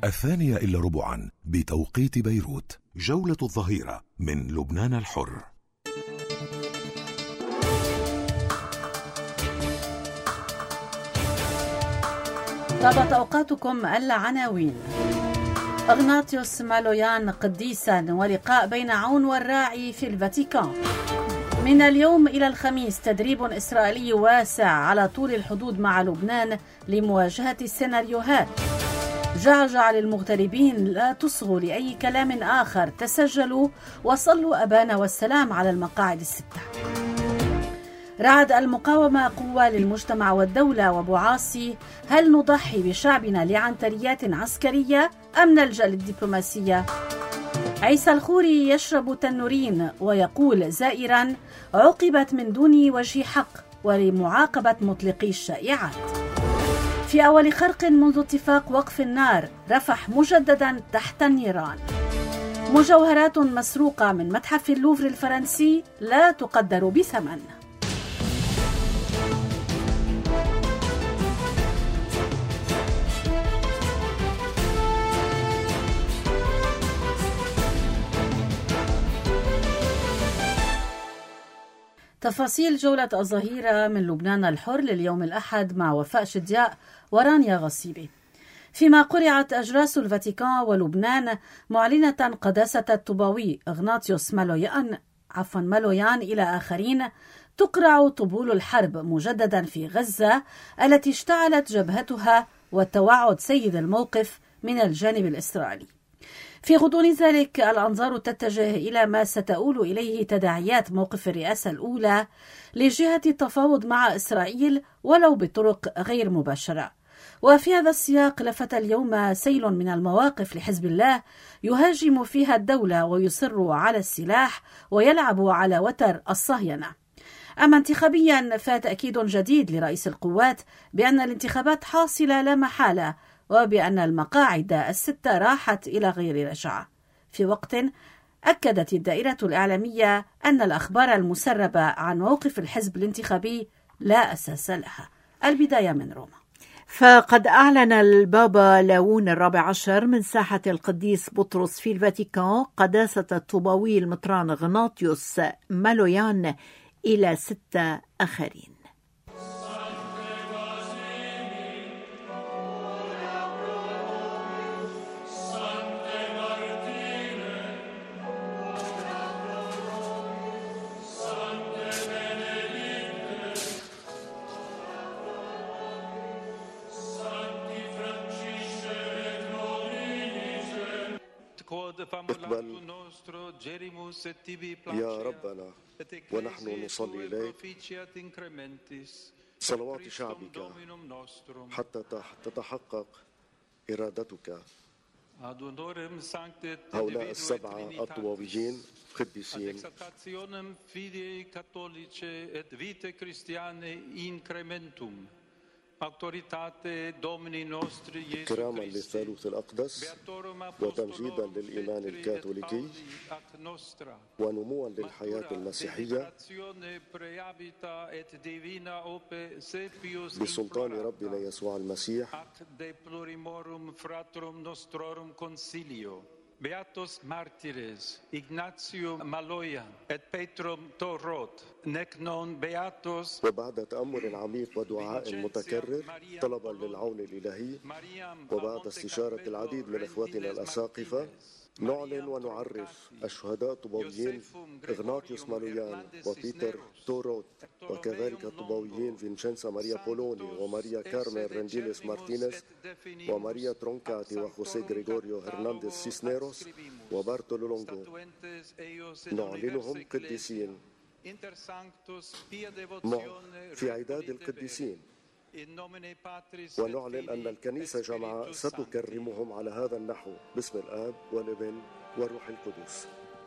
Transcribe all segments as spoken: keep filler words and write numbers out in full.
الثانية إلا ربعا بتوقيت بيروت. جولة الظهيرة من لبنان الحر. طابت أوقاتكم العناوين. إغناطيوس مالويان قديسا ولقاء بين عون والراعي في الفاتيكان. من اليوم إلى الخميس تدريب إسرائيلي واسع على طول الحدود مع لبنان لمواجهة السيناريوهات. جعجع للمغتربين: لا تصغوا لأي كلام آخر، تسجلوا وصلوا أبانا والسلام على المقاعد الستة. رعد المقاومة قوة للمجتمع والدولة وبعاصي: هل نضحي بشعبنا لعنتريات عسكرية أم نلجأ للدبلوماسية؟ عيسى الخوري يشرب تنورين ويقول زائرا: عوقبت من دون وجه حق ولمعاقبة مطلقي الشائعات. في أول خرق منذ اتفاق وقف النار، رفح مجددا تحت النيران. مجوهرات مسروقة من متحف اللوفر الفرنسي لا تقدر بثمن. تفاصيل جولة الظهيرة من لبنان الحر لليوم الأحد مع وفاء شدياء ورانيا غصيبي. فيما قرعت أجراس الفاتيكان ولبنان معلنة قداسة الطوباوي إغناطيوس مالويان عفوا مالويان إلى آخرين، تقرع طبول الحرب مجددا في غزة التي اشتعلت جبهتها وتوعد سيد الموقف من الجانب الإسرائيلي. في غضون ذلك الأنظار تتجه إلى ما ستؤول إليه تداعيات موقف الرئاسة الأولى لجهة التفاوض مع إسرائيل ولو بطرق غير مباشرة. وفي هذا السياق لفت اليوم سيل من المواقف لحزب الله يهاجم فيها الدولة ويصر على السلاح ويلعب على وتر الصهيونة. أما انتخابيا فتأكيد جديد لرئيس القوات بأن الانتخابات حاصلة لا محالة وبأن المقاعد الستة راحت إلى غير رجعة، في وقت أكدت الدائرة الإعلامية أن الأخبار المسربة عن موقف الحزب الانتخابي لا أساس لها. البداية من روما. فقد أعلن البابا لاون الرابع عشر من ساحة القديس بطرس في الفاتيكان قداسة الطوباوي المطران إغناطيوس مالويان إلى ستة آخرين. اقبل يا ربنا ونحن نصلي إليك صلوات شعبك حتى تتحقق إرادتك. هؤلاء السبعة الطوباويين قديسين كراما للثالوث الأقدس وتمجيدا للإيمان الكاثوليكي ونموا للحياة المسيحية بسلطان ربنا يسوع المسيح. Beatus martires Ignatio Maloyan et Petrum Torot nec non beatus. وبعد تأمل عميق ودعاء متكرر طلبا للعون الإلهي وبعد استشارة العديد من إخوتنا الأساقفة نعلن ونعرف الشهداء الطوباويين إغناطيوس مالويان وبيتر توروت وكذلك الطوباويين فينشنسا ماريا بولوني وماريا كارمن رنديليس مارتينيز وماريا ترونكاتي وخوسيه غريغوريو هرنانديز سيسنيروس وبارتولو لونغو. نعلنهم قديسين في عداد القديسين ونعلن أن الكنيسة جمعاء ستكرمهم على هذا النحو باسم الآب والابن والروح القدس.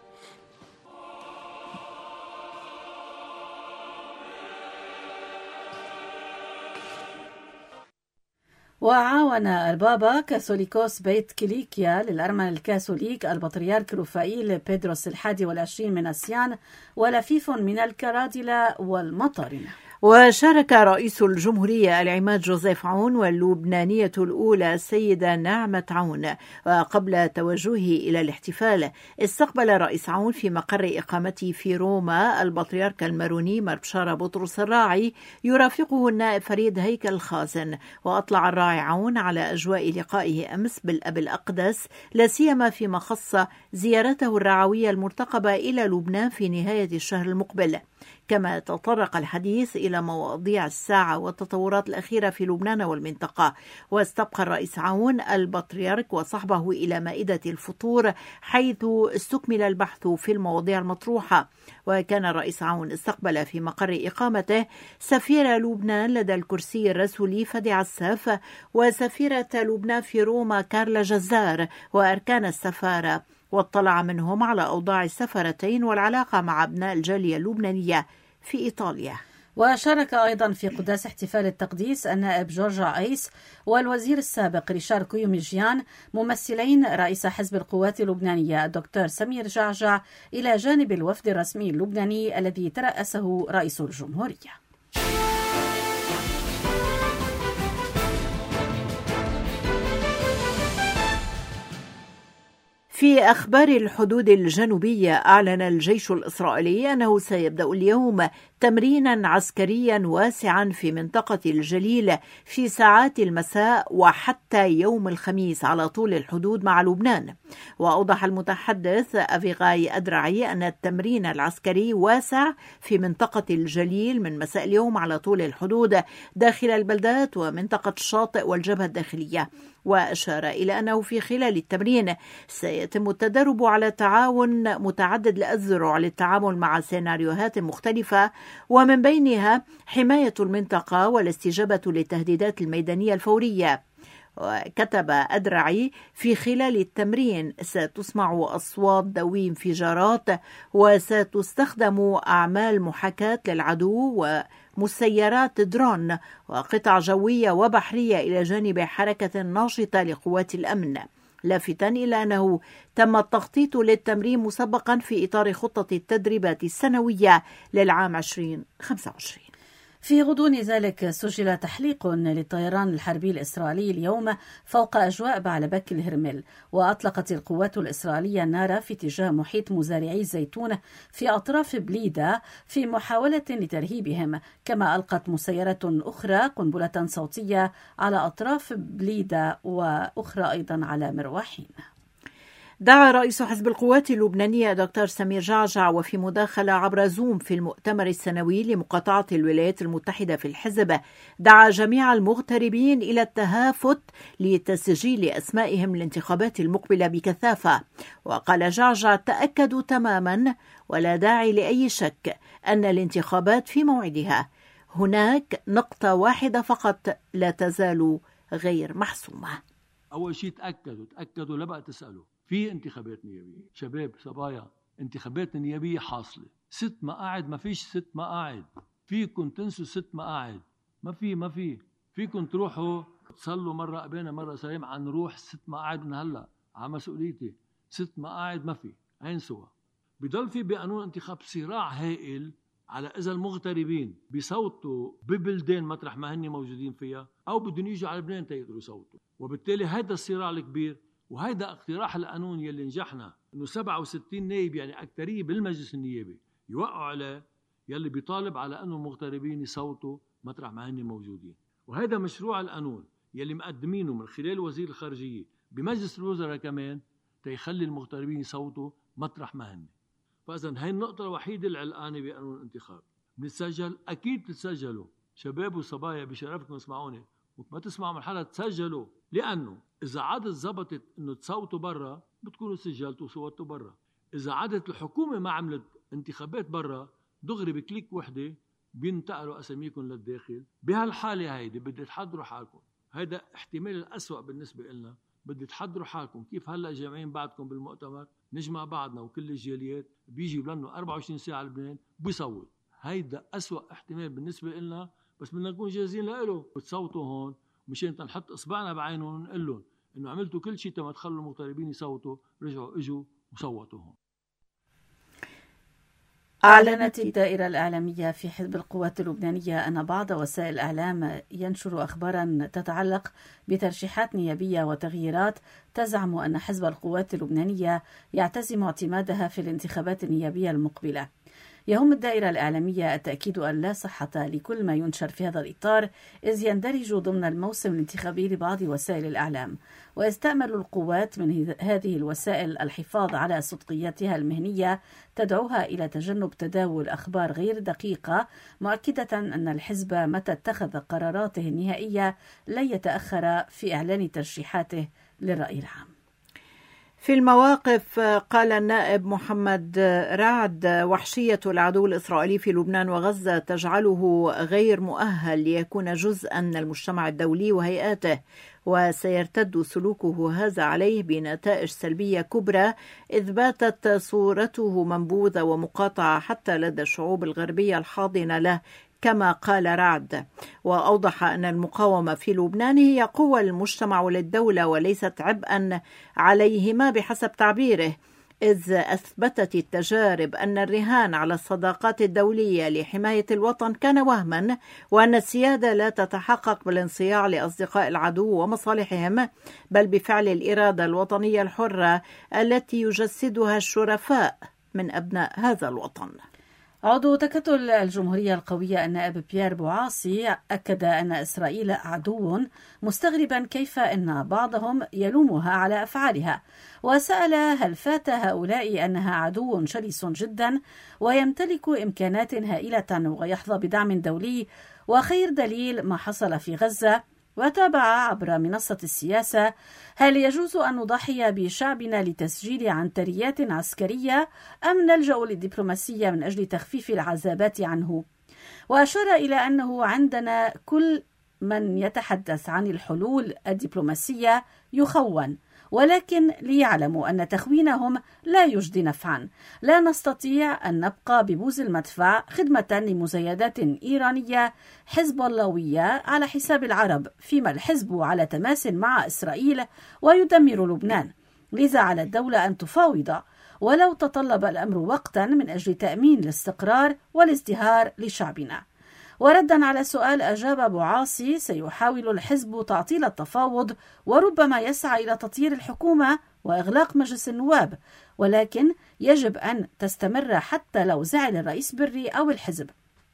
وعاون البابا كاثوليكوس بيت كيليكيا للأرمن الكاثوليك البطريرك رفائيل بيدروس الحادي والعشرين من أسيان ولفيف من الكرادلة والمطارنة. وشارك رئيس الجمهورية العماد جوزيف عون واللبنانية الأولى السيدة نعمة عون. وقبل توجهه إلى الاحتفال استقبل رئيس عون في مقر إقامته في روما البطريرك الماروني مر بشارة بطرس الراعي يرافقه النائب فريد هيكل خازن. وأطلع الراعي عون على أجواء لقائه أمس بالأب الأقدس لا سيما فيما خص زيارته الرعوية المرتقبة إلى لبنان في نهاية الشهر المقبل. كما تطرق الحديث إلى مواضيع الساعة والتطورات الأخيرة في لبنان والمنطقة. واستبقى الرئيس عون البطريرك وصحبه إلى مائدة الفطور حيث استكمل البحث في المواضيع المطروحة. وكان الرئيس عون استقبل في مقر إقامته سفير لبنان لدى الكرسي الرسولي فدي عساف وسفيرة لبنان في روما كارلا جزار وأركان السفارة، واطلع منهم على أوضاع السفارتين والعلاقة مع أبناء الجالية اللبنانية في إيطاليا. وشارك أيضا في قداس احتفال التقديس النائب جورج عيس والوزير السابق ريشار كويوميجيان ممثلين رئيس حزب القوات اللبنانية الدكتور سمير جعجع إلى جانب الوفد الرسمي اللبناني الذي ترأسه رئيس الجمهورية. في أخبار الحدود الجنوبية، أعلن الجيش الإسرائيلي أنه سيبدأ اليوم تمرينا عسكريا واسعا في منطقة الجليل في ساعات المساء وحتى يوم الخميس على طول الحدود مع لبنان. وأوضح المتحدث أفيغاي أدرعي أن التمرين العسكري واسع في منطقة الجليل من مساء اليوم على طول الحدود داخل البلدات ومنطقة الشاطئ والجبهة الداخلية. وأشار إلى أنه في خلال التمرين سيتم التدرب على تعاون متعدد الأذرع للتعامل مع سيناريوهات مختلفة ومن بينها حماية المنطقة والاستجابة للتهديدات الميدانية الفورية. وكتب أدرعي في خلال التمرين ستسمع أصوات ذوي انفجارات وستستخدم أعمال محاكاة للعدو ومسيرات درون وقطع جوية وبحرية إلى جانب حركة ناشطة لقوات الأمن، لافتا إلى أنه تم التخطيط للتمرين مسبقا في إطار خطة التدريبات السنوية للعام ألفين وخمسة وعشرين. في غضون ذلك سجل تحليق للطيران الحربي الإسرائيلي اليوم فوق أجواء بعلبك الهرمل. وأطلقت القوات الإسرائيلية النار في اتجاه محيط مزارعي الزيتون في أطراف بليدة في محاولة لترهيبهم، كما ألقت مسيرة أخرى قنبلة صوتية على أطراف بليدة وأخرى أيضا على مروحين. دعا رئيس حزب القوات اللبنانية دكتور سمير جعجع وفي مداخلة عبر زوم في المؤتمر السنوي لمقاطعة الولايات المتحدة في الحزب، دعا جميع المغتربين إلى التهافت لتسجيل أسمائهم للانتخابات المقبلة بكثافة. وقال جعجع: تأكدوا تماما ولا داعي لأي شك أن الانتخابات في موعدها، هناك نقطة واحدة فقط لا تزال غير محسومة. أول شيء تأكدوا تأكدوا لا بقى تسألوا، في انتخابات نيابية شباب صبايا، انتخابات نيابية حاصلة، ست مقاعد، ما فيش ست مقاعد، فيكم تنسوا ست مقاعد، ما في ما في فيكم تروحوا تصلوا مرة قبينا مرة سلام عن نروح ست مقاعد من هلا على مسؤوليتي، ست مقاعد ما في، هينسوها. بضل في بقانون انتخاب صراع هائل على إذا المغتربين بيصوتوا ببلدان مطرح ما هن موجودين فيها أو بدهم يجوا على لبنان تيقدروا يصوتوا. وبالتالي هذا الصراع الكبير، وهذا اقتراح القانون يلي نجحنا انه سبعة وستين نائب يعني اكثريه بالمجلس النيابي يوقعوا عليه، يلي بيطالب على انه المغتربين يصوتوا مطرح ما هن موجودين. وهذا مشروع القانون يلي مقدمينه من خلال وزير الخارجيه بمجلس الوزراء كمان تيخلي المغتربين يصوتوا مطرح ما هن. فاذا هي النقطه الوحيده العلقانه بقانون الانتخاب. بنتسجل، اكيد تتسجلوا شباب وصبايا، بشرفكم اسمعوني وما تسمعوا من حدا، تسجلوا، لانه إذا عادت زبطت إنه تصوتوا برا بتكونوا سجلتوا وصوتوا برا. إذا عادت الحكومة ما عملت انتخابات برا دغري بكليك وحدة بينتقلوا أساميكم للداخل. بهالحالة هيدي بدي تحضروا حالكم، هذا احتمال الأسوأ بالنسبة لنا، بدي تحضروا حالكم كيف هلأ جامعين بعدكم بالمؤتمر نجمع بعضنا وكل الجاليات بيجي بلنه أربعة وعشرين ساعة لبنان بيصوت. هيدا أسوأ احتمال بالنسبة لنا، بس بدنا نكون جاهزين له. بتصوتوا هون مشان تنحط إصبعنا بعينهم ونقول لهم إنه عملتوا كل شيء تما تخلوا المغتربين يصوتوا، رجعوا إجوا وصوتوا هون. أعلنت الدائرة الإعلامية في حزب القوات اللبنانية أن بعض وسائل الإعلام ينشر أخبارا تتعلق بترشيحات نيابية وتغييرات تزعم أن حزب القوات اللبنانية يعتزم اعتمادها في الانتخابات النيابية المقبلة. يهم الدائرة الإعلامية التأكيد أن لا صحة لكل ما ينشر في هذا الإطار، إذ يندرج ضمن الموسم الانتخابي لبعض وسائل الإعلام، ويستأمل القوات من هذه الوسائل الحفاظ على صدقيتها المهنية، تدعوها إلى تجنب تداول أخبار غير دقيقة، مؤكدة أن الحزب متى اتخذ قراراته النهائية لن يتأخر في إعلان ترشيحاته للرأي العام. في المواقف قال النائب محمد رعد: وحشية العدو الإسرائيلي في لبنان وغزة تجعله غير مؤهل ليكون جزءا من المجتمع الدولي وهيئاته، وسيرتد سلوكه هذا عليه بنتائج سلبية كبرى، إذ باتت صورته منبوذة ومقاطعة حتى لدى الشعوب الغربية الحاضنة له، كما قال رعد. وأوضح أن المقاومة في لبنان هي قوة للمجتمع وللدولة وليست عبئا عليهما بحسب تعبيره، إذ أثبتت التجارب أن الرهان على الصداقات الدولية لحماية الوطن كان وهما، وأن السيادة لا تتحقق بالانصياع لأصدقاء العدو ومصالحهم، بل بفعل الإرادة الوطنية الحرة التي يجسدها الشرفاء من أبناء هذا الوطن. عضو تكتل الجمهورية القوية النائب بيير بوعاصي أكد أن إسرائيل عدو، مستغربا كيف أن بعضهم يلومها على أفعالها، وسأل هل فات هؤلاء أنها عدو شرس جدا ويمتلك إمكانات هائلة ويحظى بدعم دولي، وخير دليل ما حصل في غزة. وتابع عبر منصة السياسة: هل يجوز أن نضحي بشعبنا لتسجيل عنتريات عسكرية أم نلجأ للدبلوماسية من أجل تخفيف العذابات عنه؟ وأشار إلى أنه عندنا كل من يتحدث عن الحلول الدبلوماسية يخون، ولكن ليعلموا أن تخوينهم لا يجدي نفعا. لا نستطيع أن نبقى ببوز المدفع خدمة لمزايدات إيرانية حزب اللهوية على حساب العرب، فيما الحزب على تماس مع إسرائيل ويدمر لبنان. لذا على الدولة أن تفاوض، ولو تطلب الأمر وقتا، من أجل تأمين الاستقرار والازدهار لشعبنا. وردا على سؤال أجاب بوعاصي: سيحاول الحزب تعطيل التفاوض وربما يسعى إلى تطهير الحكومة وإغلاق مجلس النواب، ولكن يجب أن تستمر حتى لو زعل الرئيس بري أو الحزب،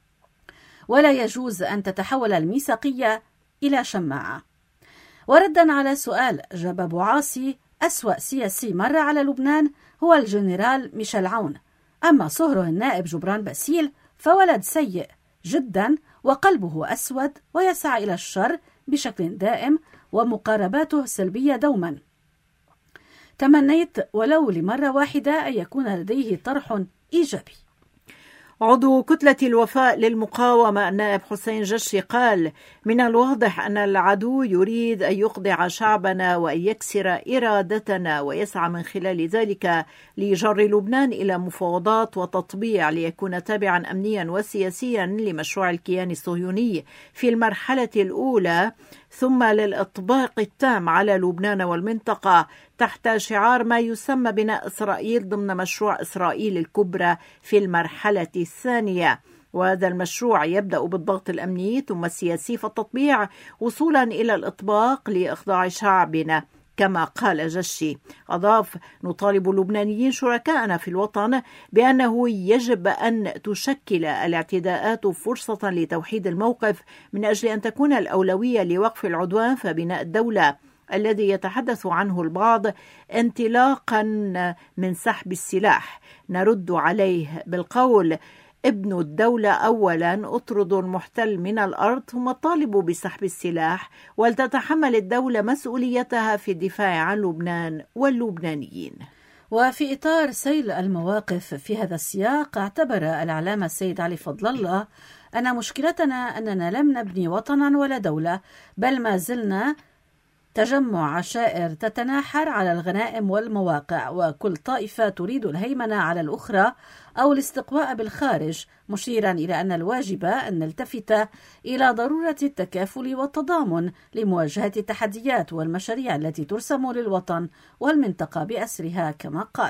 ولا يجوز أن تتحول الميثاقية إلى شماعة. وردا على سؤال أجاب بوعاصي: أسوأ سياسي مر على لبنان هو الجنرال ميشيل عون، أما صهره النائب جبران باسيل فولد سيء جدا وقلبه أسود ويسعى إلى الشر بشكل دائم ومقارباته سلبية دوما. تمنيت ولو لمرة واحدة أن يكون لديه طرح إيجابي. عضو كتلة الوفاء للمقاومة النائب حسين جشي قال: من الواضح أن العدو يريد أن يخضع شعبنا وأن يكسر إرادتنا، ويسعى من خلال ذلك لجر لبنان إلى مفاوضات وتطبيع ليكون تابعا أمنيا وسياسيا لمشروع الكيان الصهيوني في المرحلة الأولى، ثم للإطباق التام على لبنان والمنطقة تحت شعار ما يسمى بناء إسرائيل ضمن مشروع إسرائيل الكبرى في المرحلة الثانية. وهذا المشروع يبدأ بالضغط الأمني ثم السياسي فالتطبيع، وصولا إلى الإطباق لإخضاع شعبنا، كما قال جشي. أضاف: نطالب اللبنانيين شركائنا في الوطن بأنه يجب أن تشكل الاعتداءات فرصة لتوحيد الموقف من أجل أن تكون الأولوية لوقف العدوان، فبناء الدولة الذي يتحدث عنه البعض انطلاقا من سحب السلاح نرد عليه بالقول: ابنوا الدولة أولا، اطردوا المحتل من الأرض، ثم طالبوا بسحب السلاح، ولتتحمل الدولة مسؤوليتها في الدفاع عن لبنان واللبنانيين. وفي إطار سيل المواقف في هذا السياق، اعتبر العلامة السيد علي فضل الله أن مشكلتنا أننا لم نبني وطنا ولا دولة، بل ما زلنا تجمع عشائر تتناحر على الغنائم والمواقع، وكل طائفة تريد الهيمنة على الأخرى أو الاستقواء بالخارج، مشيرا إلى أن الواجب أن نلتفت إلى ضرورة التكافل والتضامن لمواجهة التحديات والمشاريع التي ترسم للوطن والمنطقة بأسرها، كما قال.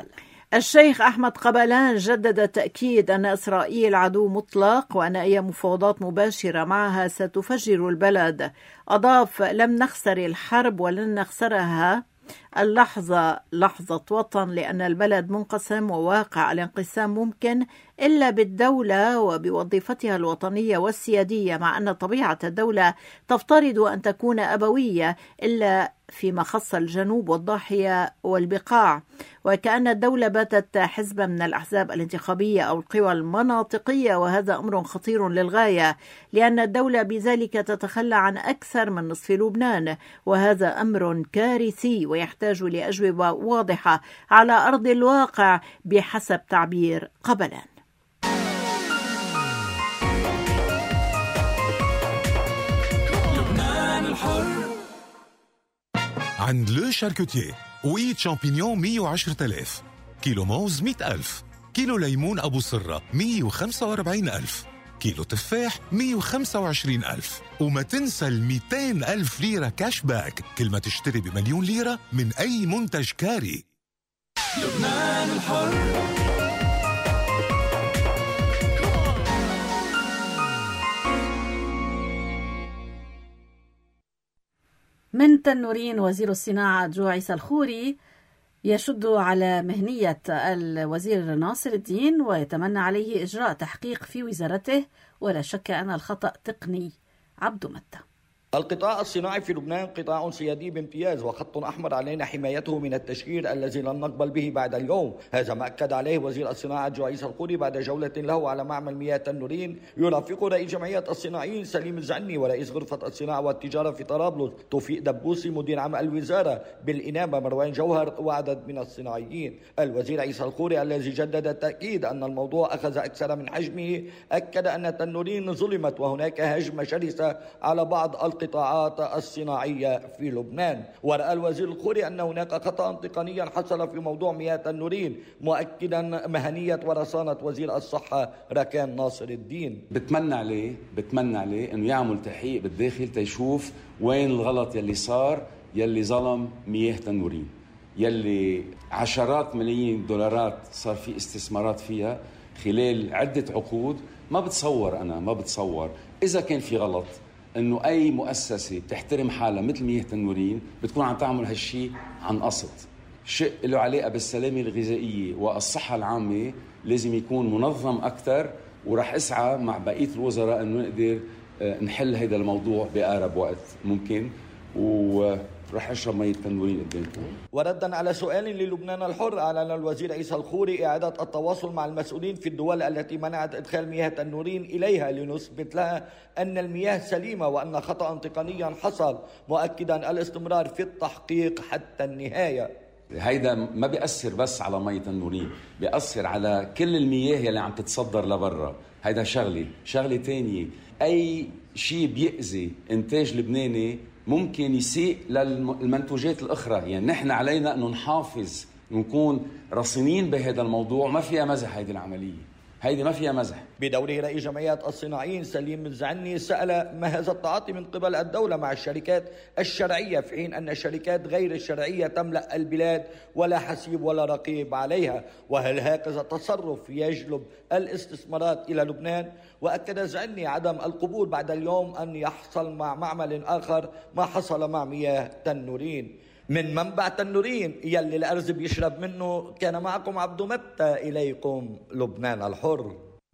الشيخ أحمد قبلان جدد تأكيد أن إسرائيل عدو مطلق وأن أي مفاوضات مباشرة معها ستفجر البلد. أضاف: لم نخسر الحرب ولن نخسرها اللحظة لحظة وطن، لأن البلد منقسم وواقع الانقسام ممكن إلا بالدولة وبوظيفتها الوطنية والسيادية، مع أن طبيعة الدولة تفترض أن تكون أبوية إلا فيما خص الجنوب والضاحية والبقاع، وكأن الدولة باتت حزبا من الأحزاب الانتخابية أو القوى المناطقية، وهذا أمر خطير للغاية، لأن الدولة بذلك تتخلى عن أكثر من نصف لبنان، وهذا أمر كارثي ويحتاج لأجوبة واضحة على أرض الواقع بحسب تعبير قبلان. عند لو شاركوتيه ويت شامبينيون مية وعشرة آلاف، كيلو موز مئة ألف، كيلو ليمون أبو سرة مية وخمسة وأربعين ألف، كيلو تفاح مية وخمسة وعشرين ألف. وما تنسى ال مئتين ألف ليرة كاش باك كل ما تشتري بمليون ليرة من أي منتج كاري. لبنان الحر. من تنورين وزير الصناعة جو عيسى الخوري يشد على مهنية الوزير ناصر الدين ويتمنى عليه إجراء تحقيق في وزارته، ولا شك أن الخطأ تقني. عبد متى. القطاع الصناعي في لبنان قطاع سيادي بامتياز، وخط أحمر علينا حمايته من التشهير الذي لن نقبل به بعد اليوم. هذا ما أكد عليه وزير الصناعة جو عيسى الخوري بعد جولة له على معمل مياه تنورين يرافقه رئيس جمعية الصناعيين سليم الزعني ورئيس غرفة الصناعة والتجارة في طرابلس توفيق دبوسي مدير عام الوزارة، بالإنابة مروان جوهر وعدد من الصناعيين. الوزير عيسى الخوري الذي جدد التأكيد أن الموضوع أخذ أكثر من حجمه أكد أن تنورين ظلمت وهناك هجمة شرسة على بعض القطاعات الصناعية في لبنان. ورأى الوزير الخوري أن هناك خطأ تقنيا حصل في موضوع مياه تنورين، مؤكدا مهنية ورصانة وزير الصحة ركان ناصر الدين. بتمنى عليه بتمنى عليه أنه يعمل تحقيق بالداخل تيشوف وين الغلط يلي صار، يلي ظلم مياه تنورين، يلي عشرات ملايين دولارات صار في استثمارات فيها خلال عدة عقود. ما بتصور أنا ما بتصور إذا كان في غلط انه اي مؤسسه بتحترم حالها مثل مياه تنورين بتكون عم تعمل هالشيء عن قصد. شيء له علاقه بالسلامه الغذائيه والصحه العامه لازم يكون منظم اكثر، وراح اسعى مع بقيه الوزراء انه نقدر نحل هذا الموضوع باقرب وقت ممكن، وراح اشرب مية تنورين قدامكم. وردا على سؤال للبنان الحر، اعلن الوزير عيسى الخوري اعاده التواصل مع المسؤولين في الدول التي منعت ادخال مياه تنورين اليها لنثبت لها ان المياه سليمه وان خطا تقنيا حصل، مؤكدا الاستمرار في التحقيق حتى النهايه. هيدا ما بيأثر بس على مية تنورين، بيأثر على كل المياه يلي عم تتصدر لبرا. هيدا شغله شغله تانية، اي شيء بيأذي انتاج لبناني ممكن يسيء للمنتوجات الأخرى. يعني نحن علينا أنه نحافظ ونكون رصينين بهذا الموضوع. ما فيها مزح هذه العملية، هيدي ما فيها مزح. بدوره رئيس جمعية الصناعيين سليم الزعني سأل ما هذا التعاطي من قبل الدولة مع الشركات الشرعية في حين أن الشركات غير الشرعية تملأ البلاد ولا حسيب ولا رقيب عليها، وهل هكذا تصرف يجلب الاستثمارات إلى لبنان؟ وأكد الزعني عدم القبول بعد اليوم أن يحصل مع معمل آخر ما حصل مع مياه تنورين. من منبع تنورين يلي الأرز بيشرب منه، كان معكم عبد متى، إليكم لبنان الحر.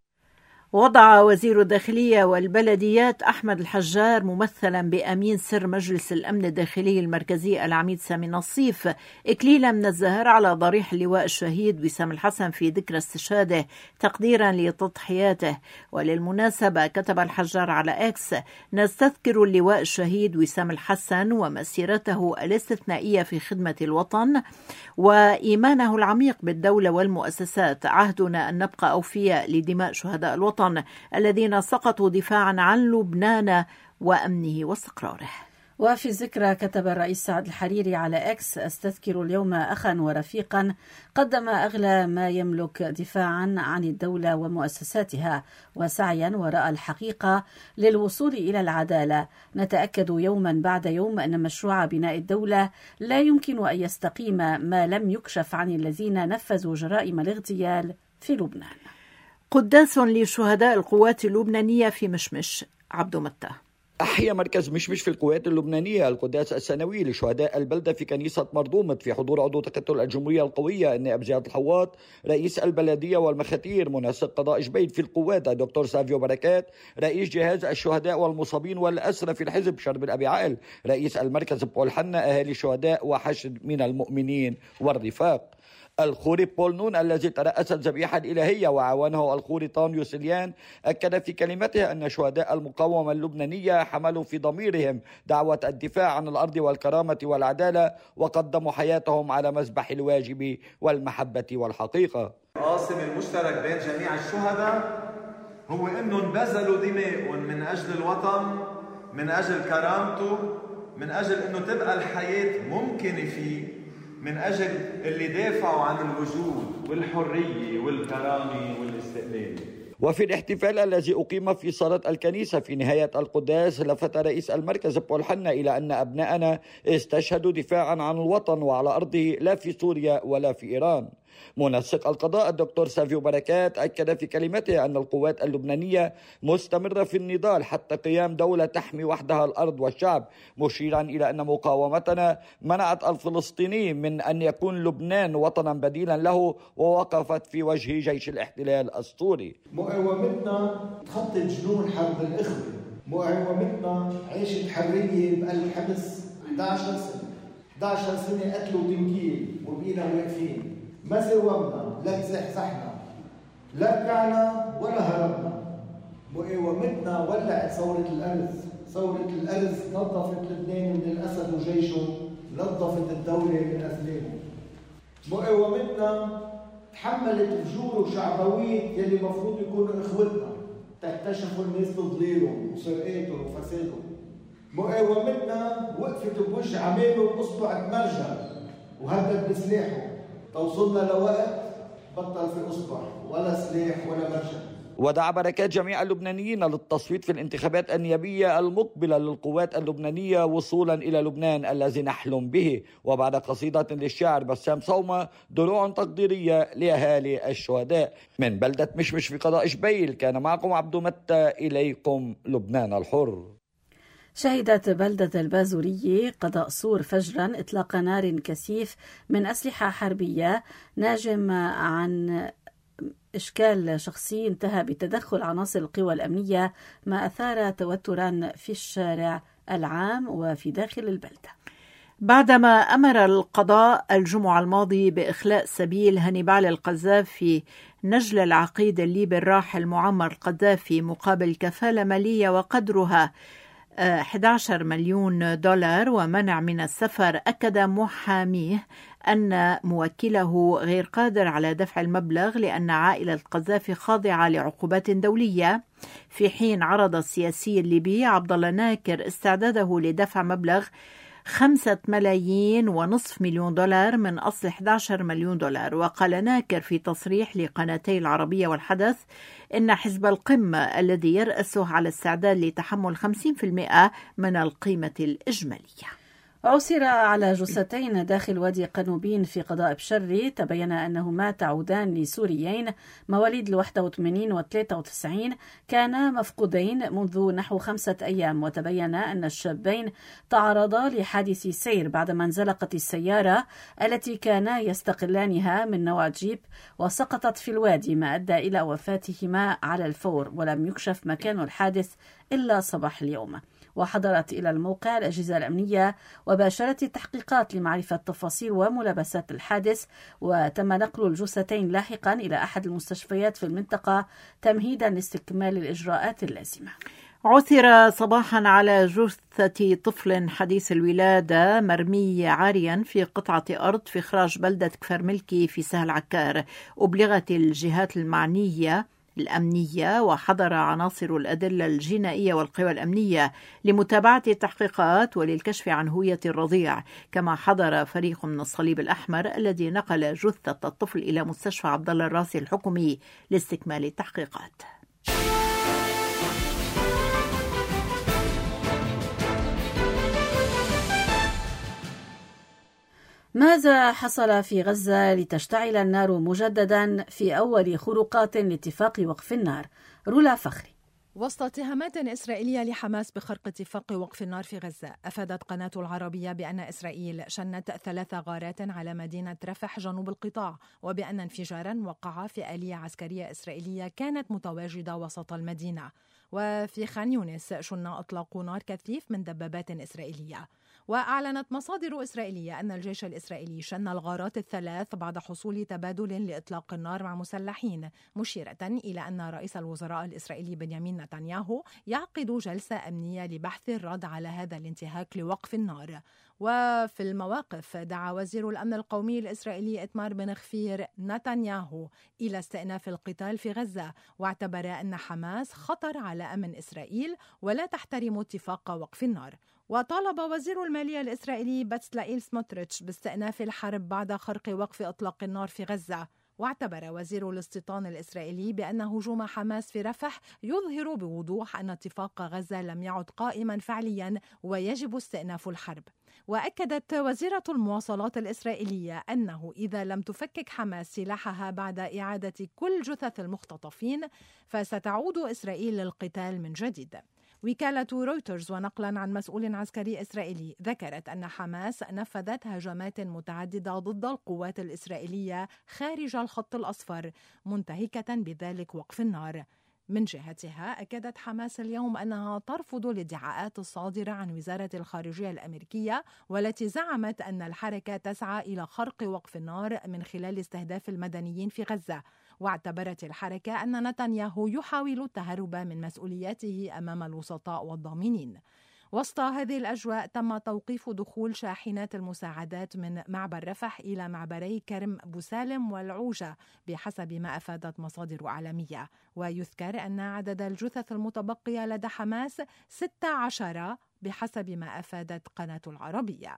وضع وزير الداخلية والبلديات أحمد الحجار ممثلا بأمين سر مجلس الأمن الداخلي المركزي العميد سامي نصيف إكليلا من الزهر على ضريح اللواء الشهيد وسام الحسن في ذكرى استشهاده تقديرا لتضحياته. وللمناسبة كتب الحجار على إكس: نستذكر اللواء الشهيد وسام الحسن ومسيرته الاستثنائية في خدمة الوطن وإيمانه العميق بالدولة والمؤسسات. عهدنا أن نبقى أوفياء لدماء شهداء الوطن الذين سقطوا دفاعا عن لبنان وأمنه واستقراره. وفي ذكرى كتب الرئيس سعد الحريري على إكس: أستذكر اليوم أخا ورفيقا قدم أغلى ما يملك دفاعا عن الدولة ومؤسساتها وسعيا وراء الحقيقة للوصول إلى العدالة. نتأكد يوما بعد يوم أن مشروع بناء الدولة لا يمكن أن يستقيم ما لم يكشف عن الذين نفذوا جرائم الاغتيال في لبنان. قداس لشهداء القوات اللبنانية في مشمش. عبدو متى. أحيا مركز مشمش في القوات اللبنانية القداس السنوي لشهداء البلدة في كنيسة مرضومة في حضور عضو تكتل الجمهورية القوية النائب زياد الحواط، رئيس البلدية والمخاتير، منسق قضاء جبيل في القوات الدكتور سافيو بركات، رئيس جهاز الشهداء والمصابين والأسرى في الحزب شرب الأبي عقل، رئيس المركز بول حنا، أهالي الشهداء وحشد من المؤمنين والرفاق. الخوري بول نون الذي ترأس الذبيحة الإلهية وعاونه الخوري طانيو سليان أكد في كلمته أن شهداء المقاومة اللبنانية حملوا في ضميرهم دعوة الدفاع عن الأرض والكرامة والعدالة وقدموا حياتهم على مذبح الواجب والمحبة والحقيقة. القاسم المشترك بين جميع الشهداء هو أنهم بذلوا دماءهم من أجل الوطن، من أجل كرامته، من أجل أنه تبقى الحياة ممكنة فيه، من أجل اللي دافعوا عن الوجود والحرية والكرامة والاستقلال. وفي الاحتفال الذي أقيم في صالة الكنيسة في نهاية القداس، لفت رئيس المركز بول حنا إلى أن أبناءنا استشهدوا دفاعا عن الوطن وعلى أرضه لا في سوريا ولا في إيران. منسق القضاء الدكتور سافيو بركات أكد في كلمته أن القوات اللبنانية مستمرة في النضال حتى قيام دولة تحمي وحدها الأرض والشعب، مشيرا إلى أن مقاومتنا منعت الفلسطيني من أن يكون لبنان وطنا بديلا له، ووقفت في وجه جيش الاحتلال السوري. مقاومتنا تخطط جنون حرب الإخوة، مقاومتنا عيشة حرية بقلب حبس إحدى عشرة سنة، إحدى عشرة سنة قتل وتنكيل وبقينا واقفين، ما سومنا، لا تزحزحنا، لا رجعنا ولا هربنا. مقاومتنا ولعت ثورة الأرز، ثورة الأرز نظفت لبنان من الأسد وجيشه، نظفت الدولة من أثلامه. مقاومتنا تحملت فجور وشعبوية يلي مفروض يكونوا إخوتنا، تكتشفوا الناس تضليلهم وسرقاتهم وفسادهم. مقاومتنا وقفت بوجه عماله بأصبع مرجل وهدد بسلاحه، توصلنا لوقت بطل في أصبع ولا سلاح ولا مرجل. ودعا بركات جميع اللبنانيين للتصويت في الانتخابات النيابية المقبلة للقوات اللبنانية وصولا إلى لبنان الذي نحلم به. وبعد قصيدة للشاعر بسام صومة، دروع تقديرية لأهالي الشهداء. من بلدة مشمش في قضاء جبيل كان معكم عبدو متى، إليكم لبنان الحر. شهدت بلدة البازورية قضاء صور فجرا إطلاق نار كثيف من أسلحة حربية ناجم عن إشكال شخصي انتهى بتدخل عناصر القوى الأمنية، ما أثار توترا في الشارع العام وفي داخل البلدة. بعدما أمر القضاء الجمعة الماضي بإخلاء سبيل هانيبال القذافي نجل العقيد الليبي الراحل معمر القذافي مقابل كفالة مالية وقدرها أحد عشر مليون دولار ومنع من السفر، أكد محاميه أن موكله غير قادر على دفع المبلغ لأن عائلة القذافي خاضعة لعقوبات دولية، في حين عرض السياسي الليبي عبد الله ناكر استعداده لدفع مبلغ خمسة ملايين ونصف مليون دولار من أصل أحد عشر مليون دولار. وقال ناكر في تصريح لقناتي العربية والحدث إن حزب القمة الذي يرأسه على استعداد لتحمل خمسين بالمئة من القيمة الإجمالية. عثر على جثتين داخل وادي قنوبين في قضاء بشري، تبين أنهما تعودان لسوريين مواليد الواحدة وثمانين والثلاثة وتسعين كانا مفقودين منذ نحو خمسة أيام، وتبين أن الشابين تعرضا لحادث سير بعدما انزلقت السيارة التي كانا يستقلانها من نوع جيب وسقطت في الوادي، ما أدى إلى وفاتهما على الفور، ولم يكشف مكان الحادث إلا صباح اليوم. وحضرت إلى الموقع الأجهزة الأمنية وباشرت التحقيقات لمعرفة تفاصيل وملابسات الحادث، وتم نقل الجثتين لاحقا إلى أحد المستشفيات في المنطقة تمهيدا لاستكمال الإجراءات اللازمة. عثر صباحا على جثة طفل حديث الولادة مرمي عاريا في قطعة أرض في خراج بلدة كفر ملكي في سهل عكار. أبلغت الجهات المعنية الأمنية، وحضر عناصر الأدلة الجنائية والقوى الأمنية لمتابعة التحقيقات وللكشف عن هوية الرضيع، كما حضر فريق من الصليب الأحمر الذي نقل جثة الطفل إلى مستشفى عبد الله الراسي الحكومي لاستكمال التحقيقات. ماذا حصل في غزة لتشتعل النار مجددا في أول خروقات لاتفاق وقف النار؟ رولا فخري. وسط اتهامات إسرائيلية لحماس بخرق اتفاق وقف النار في غزة، أفادت قناة العربية بأن إسرائيل شنت ثلاث غارات على مدينة رفح جنوب القطاع، وبأن انفجارا وقع في آلية عسكرية إسرائيلية كانت متواجدة وسط المدينة. وفي خان يونس شن إطلاق نار كثيف من دبابات إسرائيلية. وأعلنت مصادر إسرائيلية أن الجيش الإسرائيلي شن الغارات الثلاث بعد حصول تبادل لإطلاق النار مع مسلحين، مشيرة إلى أن رئيس الوزراء الإسرائيلي بنيامين نتنياهو يعقد جلسة أمنية لبحث الرد على هذا الانتهاك لوقف النار. وفي المواقف دعا وزير الأمن القومي الإسرائيلي إتمار بن غفير نتنياهو إلى استئناف القتال في غزة، واعتبر أن حماس خطر على أمن إسرائيل ولا تحترم اتفاق وقف النار. وطالب وزير المالية الإسرائيلي بتسلائيل سموتريتش باستئناف الحرب بعد خرق وقف إطلاق النار في غزة. واعتبر وزير الاستيطان الإسرائيلي بأن هجوم حماس في رفح يظهر بوضوح أن اتفاق غزة لم يعد قائما فعليا ويجب استئناف الحرب. وأكدت وزيرة المواصلات الإسرائيلية أنه إذا لم تفكك حماس سلاحها بعد إعادة كل جثث المختطفين فستعود إسرائيل للقتال من جديد. وكالة رويترز ونقلا عن مسؤول عسكري إسرائيلي ذكرت أن حماس نفذت هجمات متعددة ضد القوات الإسرائيلية خارج الخط الأصفر، منتهكة بذلك وقف النار. من جهتها أكدت حماس اليوم أنها ترفض الادعاءات الصادرة عن وزارة الخارجية الأمريكية والتي زعمت أن الحركة تسعى إلى خرق وقف النار من خلال استهداف المدنيين في غزة. واعتبرت الحركة أن نتنياهو يحاول التهرب من مسؤولياته أمام الوسطاء والضامنين. وسط هذه الأجواء تم توقيف دخول شاحنات المساعدات من معبر رفح إلى معبري كرم بوسالم والعوجة بحسب ما أفادت مصادر عالمية. ويذكر أن عدد الجثث المتبقية لدى حماس ستة عشر بحسب ما أفادت قناة العربية.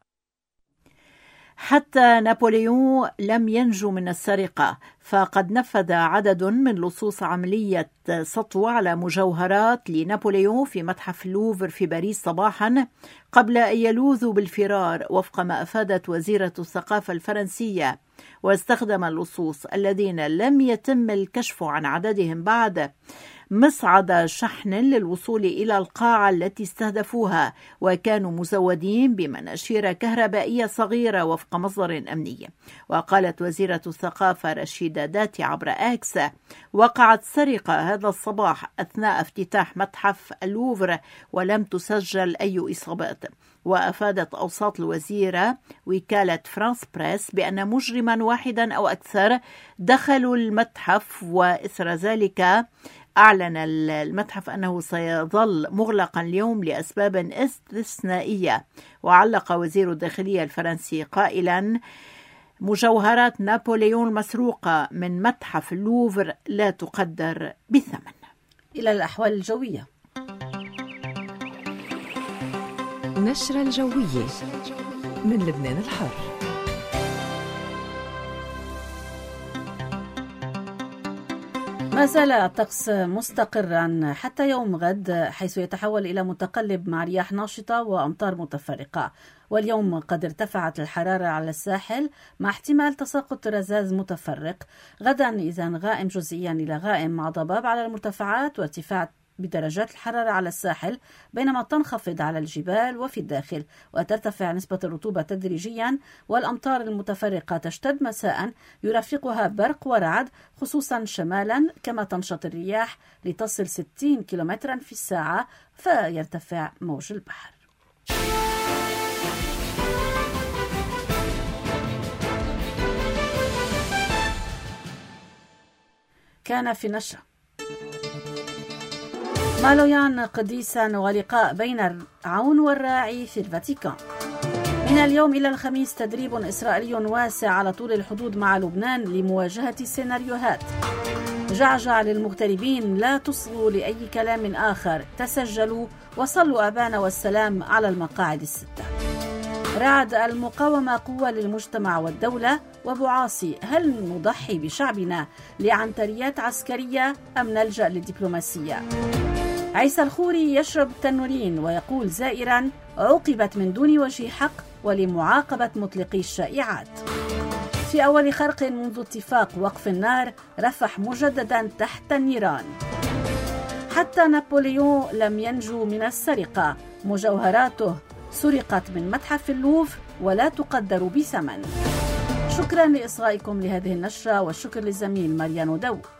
حتى نابليون لم ينجو من السرقة، فقد نفذ عدد من لصوص عملية سطو على مجوهرات لنابليون في متحف اللوفر في باريس صباحا قبل أن يلوذوا بالفرار، وفق ما أفادت وزيرة الثقافة الفرنسية. واستخدم اللصوص الذين لم يتم الكشف عن عددهم بعد مصعد شحن للوصول إلى القاعة التي استهدفوها، وكانوا مزودين بمناشير كهربائية صغيرة وفق مصدر أمني. وقالت وزيرة الثقافة رشيدة داتي عبر آكس: وقعت سرقة هذا الصباح أثناء افتتاح متحف اللوفر ولم تسجل أي إصابات. وأفادت أوساط الوزيرة وكالة فرانس بريس بأن مجرما واحدا أو أكثر دخلوا المتحف، وإثر ذلك أعلن المتحف أنه سيظل مغلقا اليوم لأسباب استثنائية. وعلق وزير الداخلية الفرنسي قائلا: مجوهرات نابليون المسروقة من متحف اللوفر لا تقدر بثمن. إلى الأحوال الجوية. نشرة الجوية من لبنان الحر. ما زال الطقس مستقرا حتى يوم غد، حيث يتحول إلى متقلب مع رياح ناشطة وأمطار متفرقة. واليوم قد ارتفعت الحرارة على الساحل مع احتمال تساقط رذاذ متفرق. غدا إذن غائم جزئيا إلى غائم مع ضباب على المرتفعات وارتفاع بدرجات الحرارة على الساحل، بينما تنخفض على الجبال وفي الداخل، وترتفع نسبة الرطوبة تدريجيا، والأمطار المتفرقة تشتد مساء يرافقها برق ورعد خصوصا شمالا، كما تنشط الرياح لتصل ستين كيلومترا في الساعة، فيرتفع موج البحر. كان في نشرة مالويان قديسا ولقاء بين العون والراعي في الفاتيكان. من اليوم إلى الخميس تدريب إسرائيلي واسع على طول الحدود مع لبنان لمواجهة السيناريوهات. جعجع للمغتربين: لا تصغوا لأي كلام آخر، تسجلوا وصلوا أبانا والسلام على المقاعد الستة. رعد: المقاومة قوة للمجتمع والدولة. وبعاصي: هل نضحي بشعبنا لعنتريات عسكرية أم نلجأ للدبلوماسية؟ عيسى الخوري يشرب تنورين ويقول زائرا: عوقبت من دون وجه حق ولمعاقبة مطلقي الشائعات. في أول خرق منذ اتفاق وقف النار، رفح مجددا تحت النيران. حتى نابليون لم ينجو من السرقة، مجوهراته سرقت من متحف اللوفر ولا تقدر بثمن. شكرا لإصغائكم لهذه النشرة، والشكر للزميل ماريانو دو.